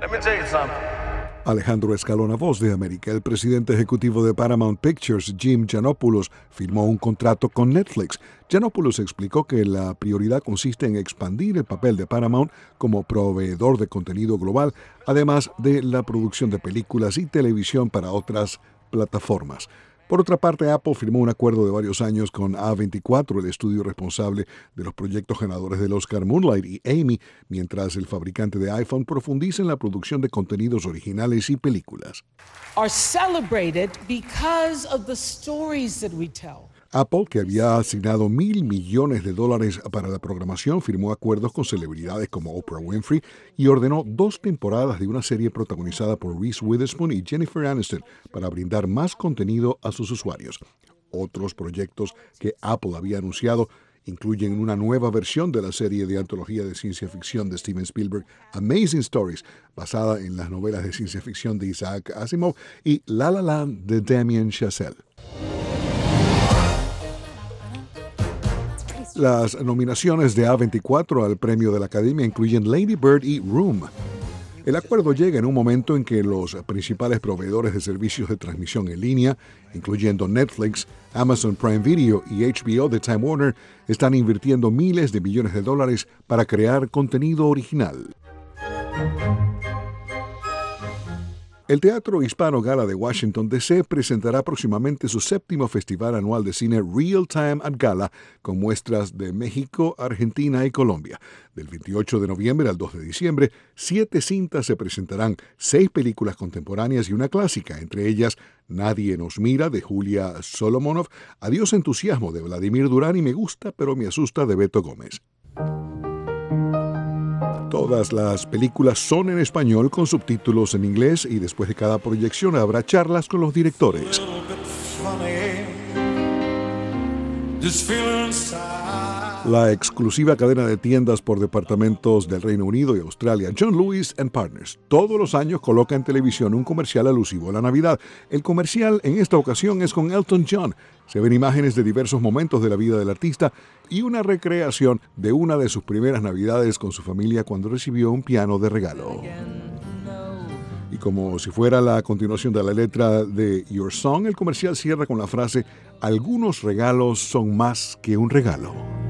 Let me tell you something. Alejandro Escalona, Voz de América. El presidente ejecutivo de Paramount Pictures, Jim Giannopoulos, firmó un contrato con Netflix. Giannopoulos explicó que la prioridad consiste en expandir el papel de Paramount como proveedor de contenido global, además de la producción de películas y televisión para otras plataformas. Por otra parte, Apple firmó un acuerdo de varios años con A24, el estudio responsable de los proyectos ganadores del Oscar Moonlight y Amy, mientras el fabricante de iPhone profundiza en la producción de contenidos originales y películas. Are celebrated because of the stories that we tell. Apple, que había asignado $1.000 millones para la programación, firmó acuerdos con celebridades como Oprah Winfrey y ordenó 2 temporadas de una serie protagonizada por Reese Witherspoon y Jennifer Aniston para brindar más contenido a sus usuarios. Otros proyectos que Apple había anunciado incluyen una nueva versión de la serie de antología de ciencia ficción de Steven Spielberg, Amazing Stories, basada en las novelas de ciencia ficción de Isaac Asimov, y La La Land de Damien Chazelle. Las nominaciones de A24 al premio de la Academia incluyen Lady Bird y Room. El acuerdo llega en un momento en que los principales proveedores de servicios de transmisión en línea, incluyendo Netflix, Amazon Prime Video y HBO de Time Warner, están invirtiendo miles de millones de dólares para crear contenido original. El Teatro Hispano Gala de Washington, D.C. presentará próximamente su 7º festival anual de cine Real Time at Gala, con muestras de México, Argentina y Colombia. Del 28 de noviembre al 2 de diciembre, 7 cintas se presentarán, 6 películas contemporáneas y una clásica, entre ellas Nadie nos mira, de Julia Solomonov, Adiós entusiasmo, de Vladimir Durán y Me gusta pero me asusta, de Beto Gómez. Todas las películas son en español con subtítulos en inglés y después de cada proyección habrá charlas con los directores. La exclusiva cadena de tiendas por departamentos del Reino Unido y Australia, John Lewis & Partners, todos los años coloca en televisión un comercial alusivo a la Navidad. El comercial en esta ocasión es con Elton John. Se ven imágenes de diversos momentos de la vida del artista y una recreación de una de sus primeras Navidades con su familia cuando recibió un piano de regalo. Y como si fuera la continuación de la letra de Your Song, el comercial cierra con la frase: algunos regalos son más que un regalo.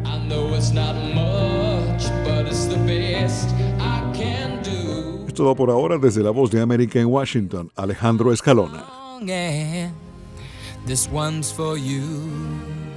Es todo por ahora. Desde la Voz de América en Washington, Alejandro Escalona. This one's for you.